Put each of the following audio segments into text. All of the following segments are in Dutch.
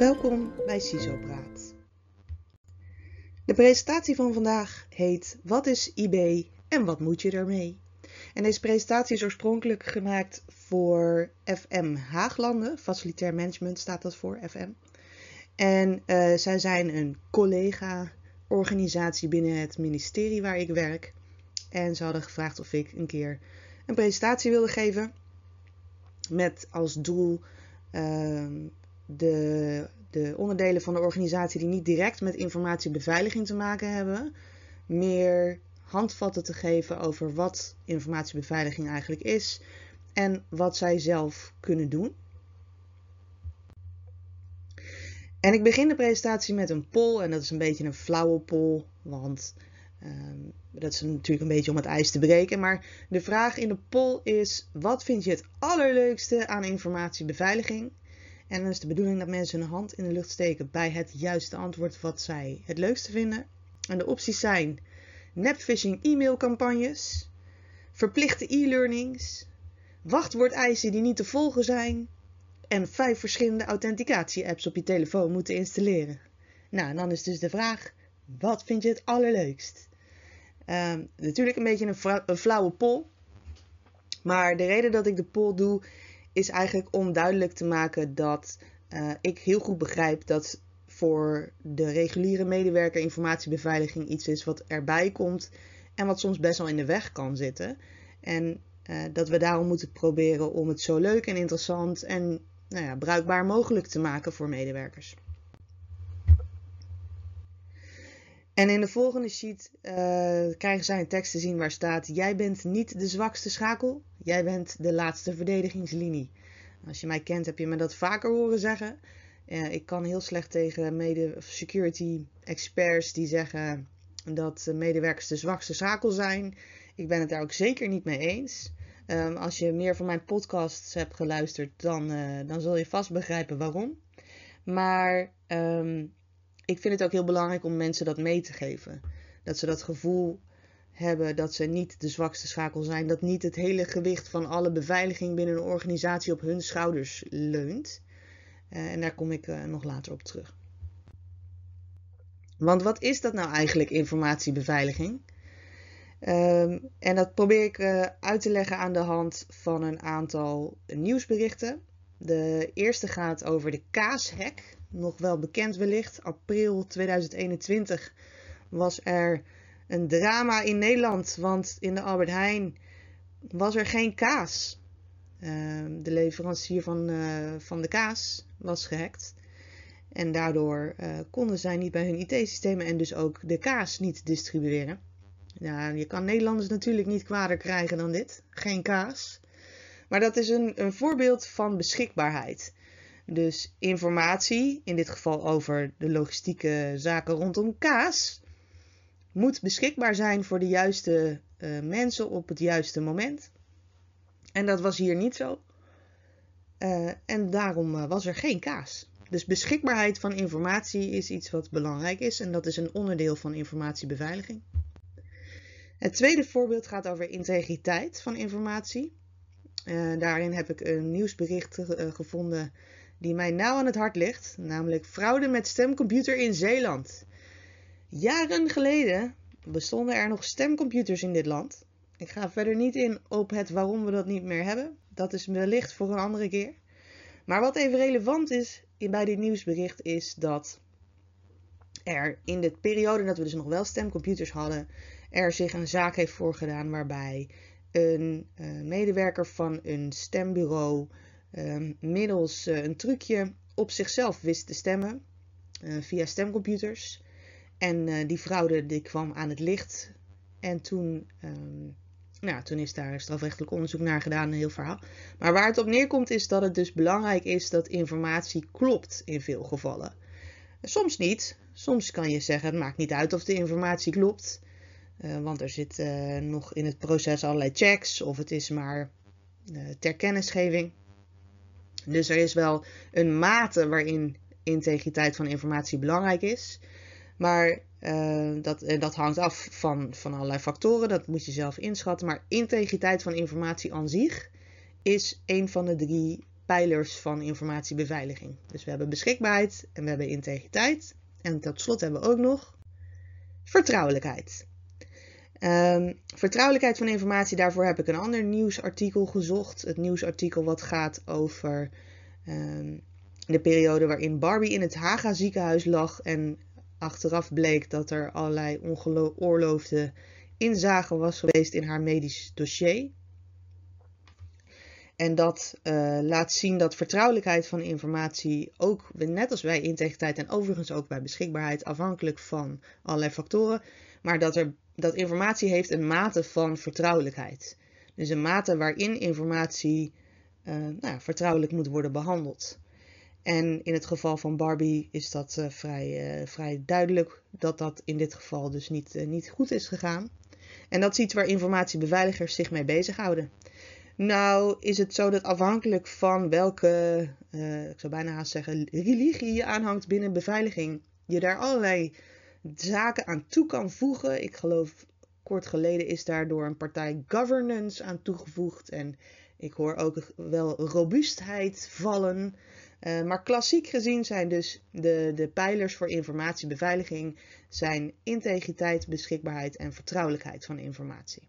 Welkom bij CISO Praat. De presentatie van vandaag heet Wat is IB en wat moet je ermee? En deze presentatie is oorspronkelijk gemaakt voor FM Haaglanden, Facilitair Management staat dat voor, FM. En zij zijn een collega-organisatie binnen het ministerie waar ik werk. En ze hadden gevraagd of ik een keer een presentatie wilde geven met als doel de onderdelen van de organisatie die niet direct met informatiebeveiliging te maken hebben, meer handvatten te geven over wat informatiebeveiliging eigenlijk is en wat zij zelf kunnen doen. En ik begin de presentatie met een poll en dat is een beetje een flauwe poll, want dat is natuurlijk een beetje om het ijs te breken. Maar de vraag in de poll is: wat vind je het allerleukste aan informatiebeveiliging? En dan is de bedoeling dat mensen hun hand in de lucht steken bij het juiste antwoord wat zij het leukste vinden. En de opties zijn nepphishing e-mailcampagnes, verplichte e-learnings, wachtwoordeisen die niet te volgen zijn en 5 verschillende authenticatie-apps op je telefoon moeten installeren. Nou, en dan is dus de vraag: wat vind je het allerleukst? Natuurlijk een beetje een flauwe poll. Maar de reden dat ik de poll doe is eigenlijk om duidelijk te maken dat ik heel goed begrijp dat voor de reguliere medewerker informatiebeveiliging iets is wat erbij komt en wat soms best wel in de weg kan zitten. En dat we daarom moeten proberen om het zo leuk en interessant en bruikbaar mogelijk te maken voor medewerkers. En in de volgende sheet krijgen zij een tekst te zien waar staat: jij bent niet de zwakste schakel, jij bent de laatste verdedigingslinie. Als je mij kent heb je me dat vaker horen zeggen. Ik kan heel slecht tegen security experts die zeggen dat medewerkers de zwakste schakel zijn. Ik ben het daar ook zeker niet mee eens. Als je meer van mijn podcasts hebt geluisterd, dan zul je vast begrijpen waarom. Maar ik vind het ook heel belangrijk om mensen dat mee te geven. Dat ze dat gevoel hebben dat ze niet de zwakste schakel zijn. Dat niet het hele gewicht van alle beveiliging binnen een organisatie op hun schouders leunt. En daar kom ik nog later op terug. Want wat is dat nou eigenlijk, informatiebeveiliging? En dat probeer ik uit te leggen aan de hand van een aantal nieuwsberichten. De eerste gaat over de kaashack. Nog wel bekend wellicht. April 2021 was er een drama in Nederland, want in de Albert Heijn was er geen kaas. De leverancier van de kaas was gehackt. En daardoor konden zij niet bij hun IT-systemen en dus ook de kaas niet distribueren. Nou, je kan Nederlanders natuurlijk niet kwader krijgen dan dit. Geen kaas. Maar dat is een voorbeeld van beschikbaarheid. Dus informatie, in dit geval over de logistieke zaken rondom kaas, moet beschikbaar zijn voor de juiste mensen op het juiste moment. En dat was hier niet zo. En daarom was er geen kaas. Dus beschikbaarheid van informatie is iets wat belangrijk is en dat is een onderdeel van informatiebeveiliging. Het tweede voorbeeld gaat over integriteit van informatie. Daarin heb ik een nieuwsbericht gevonden die mij nauw aan het hart ligt, namelijk fraude met stemcomputer in Zeeland. Jaren geleden bestonden er nog stemcomputers in dit land. Ik ga verder niet in op het waarom we dat niet meer hebben. Dat is wellicht voor een andere keer. Maar wat even relevant is bij dit nieuwsbericht is dat er in de periode dat we dus nog wel stemcomputers hadden, er zich een zaak heeft voorgedaan waarbij een medewerker van een stembureau middels een trucje op zichzelf wist te stemmen via stemcomputers. En die fraude die kwam aan het licht. En toen is daar strafrechtelijk onderzoek naar gedaan, een heel verhaal. Maar waar het op neerkomt is dat het dus belangrijk is dat informatie klopt in veel gevallen. Soms niet. Soms kan je zeggen het maakt niet uit of de informatie klopt. Want er zit nog in het proces allerlei checks of het is maar ter kennisgeving. Dus er is wel een mate waarin integriteit van informatie belangrijk is. Maar dat hangt af van allerlei factoren, dat moet je zelf inschatten. Maar integriteit van informatie aan zich is een van de 3 pijlers van informatiebeveiliging. Dus we hebben beschikbaarheid en we hebben integriteit. En tot slot hebben we ook nog vertrouwelijkheid. Vertrouwelijkheid van informatie, daarvoor heb ik een ander nieuwsartikel gezocht. Het nieuwsartikel wat gaat over de periode waarin Barbie in het Haga ziekenhuis lag en achteraf bleek dat er allerlei ongeoorloofde inzage was geweest in haar medisch dossier. En dat laat zien dat vertrouwelijkheid van informatie ook, net als bij integriteit en overigens ook bij beschikbaarheid, afhankelijk van allerlei factoren, maar dat informatie heeft een mate van vertrouwelijkheid. Dus een mate waarin informatie vertrouwelijk moet worden behandeld. En in het geval van Barbie is dat vrij duidelijk dat dat in dit geval dus niet goed is gegaan. En dat is iets waar informatiebeveiligers zich mee bezighouden. Nou is het zo dat afhankelijk van welke, ik zou bijna haast zeggen, religie je aanhangt binnen beveiliging, je daar allerlei zaken aan toe kan voegen. Ik geloof kort geleden is daar door een partij governance aan toegevoegd en ik hoor ook wel robuustheid vallen. Maar klassiek gezien zijn dus de pijlers voor informatiebeveiliging zijn integriteit, beschikbaarheid en vertrouwelijkheid van informatie.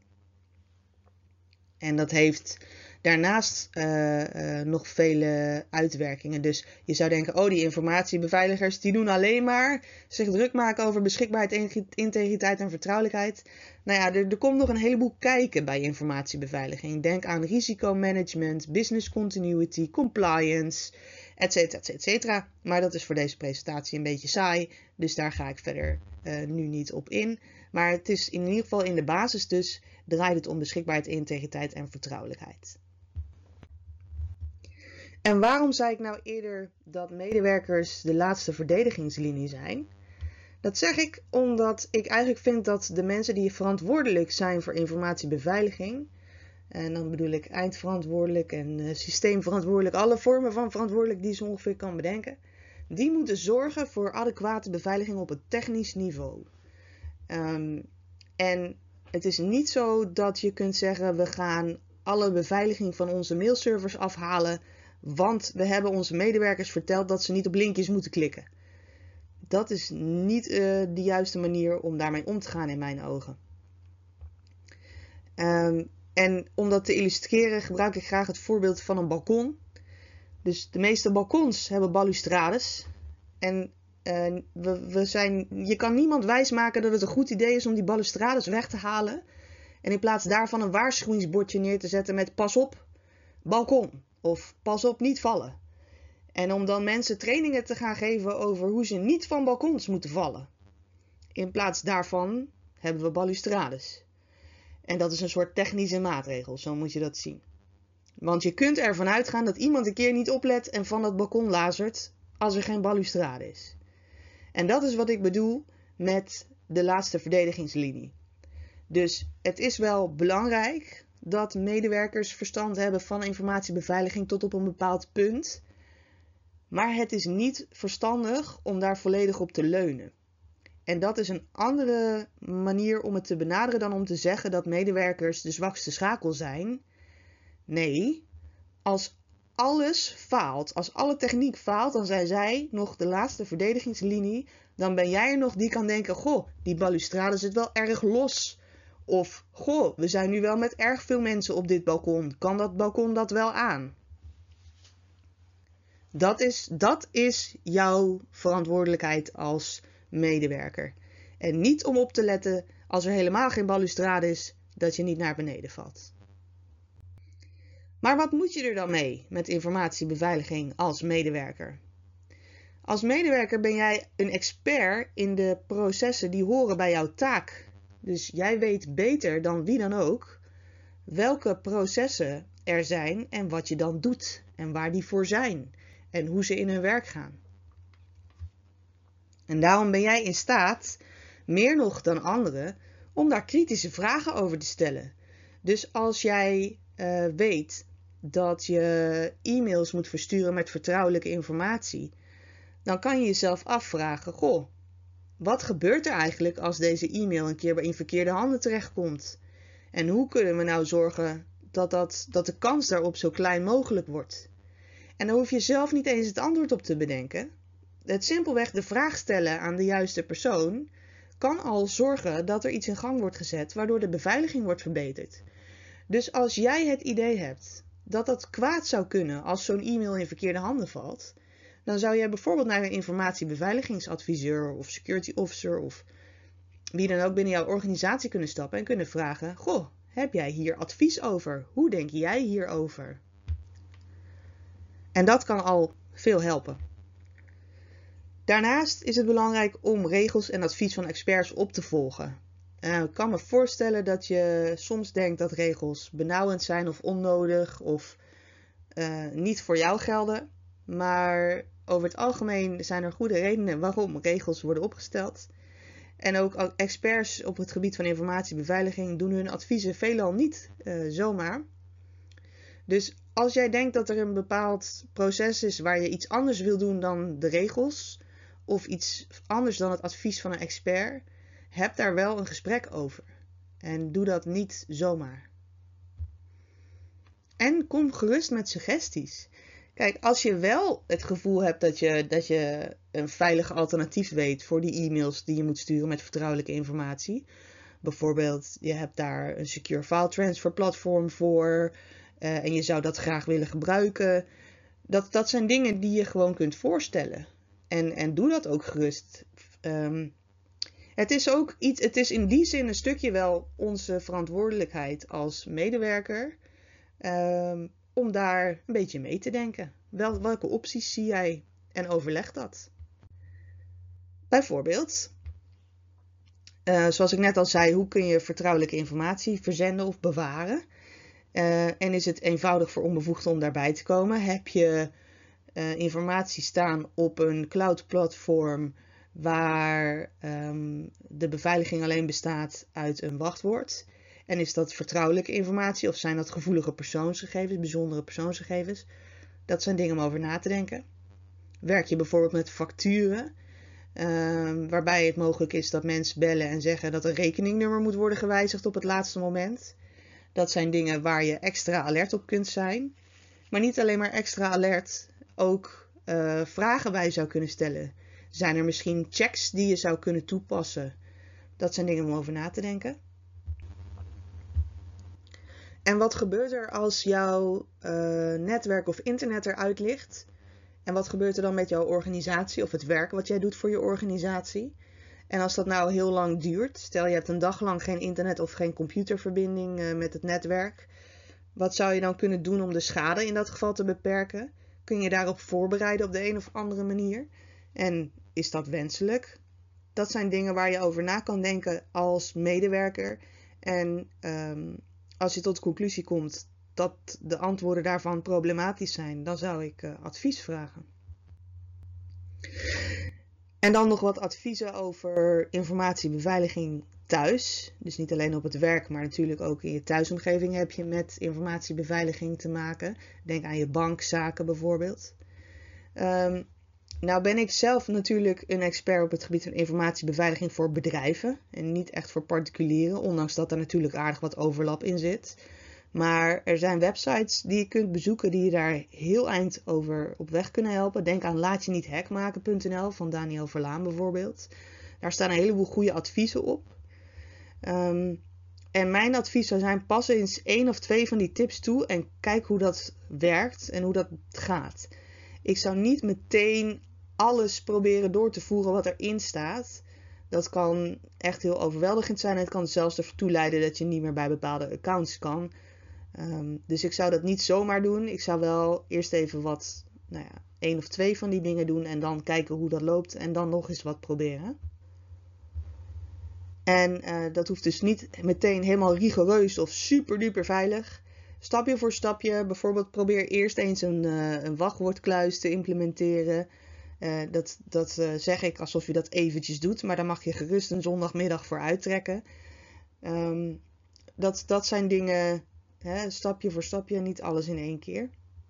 En dat heeft daarnaast nog vele uitwerkingen. Dus je zou denken, die informatiebeveiligers die doen alleen maar zich druk maken over beschikbaarheid, integriteit en vertrouwelijkheid. Nou ja, er komt nog een heleboel kijken bij informatiebeveiliging. Denk aan risicomanagement, business continuity, compliance, etcetera, etcetera. Maar dat is voor deze presentatie een beetje saai, dus daar ga ik verder nu niet op in. Maar het is in ieder geval in de basis dus draait het om beschikbaarheid, integriteit en vertrouwelijkheid. En waarom zei ik nou eerder dat medewerkers de laatste verdedigingslinie zijn? Dat zeg ik omdat ik eigenlijk vind dat de mensen die verantwoordelijk zijn voor informatiebeveiliging, en dan bedoel ik eindverantwoordelijk en systeemverantwoordelijk, alle vormen van verantwoordelijk die ze ongeveer kan bedenken, die moeten zorgen voor adequate beveiliging op het technisch niveau. En het is niet zo dat je kunt zeggen, we gaan alle beveiliging van onze mailservers afhalen, want we hebben onze medewerkers verteld dat ze niet op linkjes moeten klikken. Dat is niet de juiste manier om daarmee om te gaan in mijn ogen. En om dat te illustreren gebruik ik graag het voorbeeld van een balkon. Dus de meeste balkons hebben balustrades. En je kan niemand wijsmaken dat het een goed idee is om die balustrades weg te halen. En in plaats daarvan een waarschuwingsbordje neer te zetten met pas op, balkon. Of pas op, niet vallen. En om dan mensen trainingen te gaan geven over hoe ze niet van balkons moeten vallen. In plaats daarvan hebben we balustrades. En dat is een soort technische maatregel, zo moet je dat zien. Want je kunt ervan uitgaan dat iemand een keer niet oplet en van dat balkon lazert als er geen balustrade is. En dat is wat ik bedoel met de laatste verdedigingslinie. Dus het is wel belangrijk dat medewerkers verstand hebben van informatiebeveiliging tot op een bepaald punt. Maar het is niet verstandig om daar volledig op te leunen. En dat is een andere manier om het te benaderen dan om te zeggen dat medewerkers de zwakste schakel zijn. Nee, als alles faalt, als alle techniek faalt, dan zijn zij nog de laatste verdedigingslinie. Dan ben jij er nog die kan denken, goh, die balustrade zit wel erg los. Of, goh, we zijn nu wel met erg veel mensen op dit balkon. Kan dat balkon dat wel aan? Dat is jouw verantwoordelijkheid als medewerker. En niet om op te letten als er helemaal geen balustrade is, dat je niet naar beneden valt. Maar wat moet je er dan mee met informatiebeveiliging als medewerker? Als medewerker ben jij een expert in de processen die horen bij jouw taak. Dus jij weet beter dan wie dan ook welke processen er zijn en wat je dan doet en waar die voor zijn en hoe ze in hun werk gaan. En daarom ben jij in staat, meer nog dan anderen, om daar kritische vragen over te stellen. Dus als jij weet dat je e-mails moet versturen met vertrouwelijke informatie, dan kan je jezelf afvragen, goh, wat gebeurt er eigenlijk als deze e-mail een keer in verkeerde handen terechtkomt? En hoe kunnen we nou zorgen dat de kans daarop zo klein mogelijk wordt? En daar hoef je zelf niet eens het antwoord op te bedenken. Het simpelweg de vraag stellen aan de juiste persoon kan al zorgen dat er iets in gang wordt gezet waardoor de beveiliging wordt verbeterd. Dus als jij het idee hebt dat dat kwaad zou kunnen als zo'n e-mail in verkeerde handen valt, dan zou jij bijvoorbeeld naar een informatiebeveiligingsadviseur of security officer of wie dan ook binnen jouw organisatie kunnen stappen en kunnen vragen: goh, heb jij hier advies over? Hoe denk jij hierover? En dat kan al veel helpen. Daarnaast is het belangrijk om regels en advies van experts op te volgen. Ik kan me voorstellen dat je soms denkt dat regels benauwend zijn of onnodig of niet voor jou gelden. Maar over het algemeen zijn er goede redenen waarom regels worden opgesteld. En ook experts op het gebied van informatiebeveiliging doen hun adviezen veelal niet zomaar. Dus als jij denkt dat er een bepaald proces is waar je iets anders wil doen dan de regels, of iets anders dan het advies van een expert, heb daar wel een gesprek over. En doe dat niet zomaar. En kom gerust met suggesties. Kijk, als je wel het gevoel hebt dat je een veilig alternatief weet voor die e-mails die je moet sturen met vertrouwelijke informatie. Bijvoorbeeld, je hebt daar een secure file transfer platform voor en je zou dat graag willen gebruiken. Dat zijn dingen die je gewoon kunt voorstellen. En doe dat ook gerust. Het is in die zin een stukje wel onze verantwoordelijkheid als medewerker om daar een beetje mee te denken. Welke opties zie jij en overleg dat? Bijvoorbeeld, zoals ik net al zei, hoe kun je vertrouwelijke informatie verzenden of bewaren? En is het eenvoudig voor onbevoegden om daarbij te komen? Heb je informatie staan op een cloud platform waar de beveiliging alleen bestaat uit een wachtwoord? En is dat vertrouwelijke informatie of zijn dat gevoelige persoonsgegevens, bijzondere persoonsgegevens? Dat zijn dingen om over na te denken. Werk je bijvoorbeeld met facturen, waarbij het mogelijk is dat mensen bellen en zeggen dat een rekeningnummer moet worden gewijzigd op het laatste moment. Dat zijn dingen waar je extra alert op kunt zijn. Maar niet alleen maar extra alert, ook vragen bij zou kunnen stellen. Zijn er misschien checks die je zou kunnen toepassen? Dat zijn dingen om over na te denken. En wat gebeurt er als jouw netwerk of internet eruit ligt? En wat gebeurt er dan met jouw organisatie of het werk wat jij doet voor je organisatie? En als dat nou heel lang duurt, stel je hebt een dag lang geen internet of geen computerverbinding met het netwerk. Wat zou je dan kunnen doen om de schade in dat geval te beperken? Kun je daarop voorbereiden op de een of andere manier? En is dat wenselijk? Dat zijn dingen waar je over na kan denken als medewerker. En als je tot de conclusie komt dat de antwoorden daarvan problematisch zijn, dan zou ik advies vragen. En dan nog wat adviezen over informatiebeveiliging thuis. Dus niet alleen op het werk, maar natuurlijk ook in je thuisomgeving heb je met informatiebeveiliging te maken. Denk aan je bankzaken bijvoorbeeld. Nou ben ik zelf natuurlijk een expert op het gebied van informatiebeveiliging voor bedrijven en niet echt voor particulieren, ondanks dat er natuurlijk aardig wat overlap in zit. Maar er zijn websites die je kunt bezoeken die je daar heel eind over op weg kunnen helpen. Denk aan laatjeniethackmaken.nl van Daniel Verlaan bijvoorbeeld. Daar staan een heleboel goede adviezen op. En mijn advies zou zijn, pas eens 1 of 2 van die tips toe en kijk hoe dat werkt en hoe dat gaat. Ik zou niet meteen alles proberen door te voeren wat erin staat. Dat kan echt heel overweldigend zijn. Het kan zelfs ertoe leiden dat je niet meer bij bepaalde accounts kan. Dus ik zou dat niet zomaar doen. Ik zou wel eerst even 1 of 2 van die dingen doen en dan kijken hoe dat loopt en dan nog eens wat proberen. En dat hoeft dus niet meteen helemaal rigoureus of super duper veilig. Stapje voor stapje, bijvoorbeeld probeer eerst eens een wachtwoordkluis te implementeren. Dat zeg ik alsof je dat eventjes doet, maar daar mag je gerust een zondagmiddag voor uittrekken. Dat zijn dingen, stapje voor stapje, niet alles in één keer.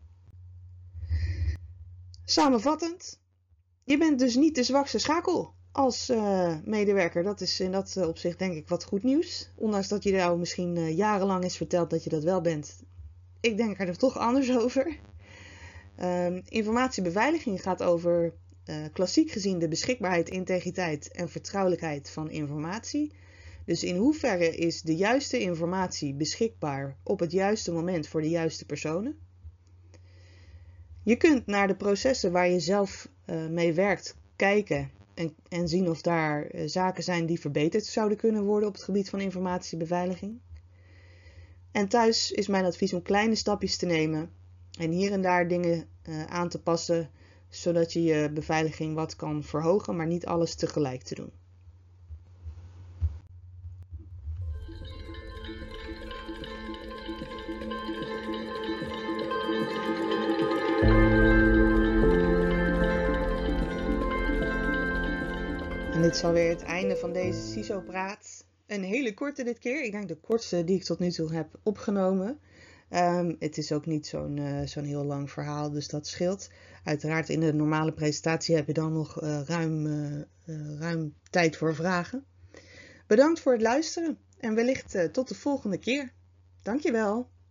Samenvattend, je bent dus niet de zwakste schakel als medewerker. Dat is in dat opzicht denk ik wat goed nieuws. Ondanks dat je nou misschien jarenlang is verteld dat je dat wel bent. Ik denk er toch anders over. Informatiebeveiliging gaat over klassiek gezien de beschikbaarheid, integriteit en vertrouwelijkheid van informatie. Dus in hoeverre is de juiste informatie beschikbaar op het juiste moment voor de juiste personen? Je kunt naar de processen waar je zelf mee werkt kijken en zien of daar zaken zijn die verbeterd zouden kunnen worden op het gebied van informatiebeveiliging. En thuis is mijn advies om kleine stapjes te nemen en hier en daar dingen aan te passen, zodat je je beveiliging wat kan verhogen, maar niet alles tegelijk te doen. En dit is alweer het einde van deze CISO-praat. Een hele korte dit keer. Ik denk de kortste die ik tot nu toe heb opgenomen. Het is ook niet zo'n heel lang verhaal, dus dat scheelt. Uiteraard in de normale presentatie heb je dan nog ruim tijd voor vragen. Bedankt voor het luisteren en wellicht tot de volgende keer. Dankjewel.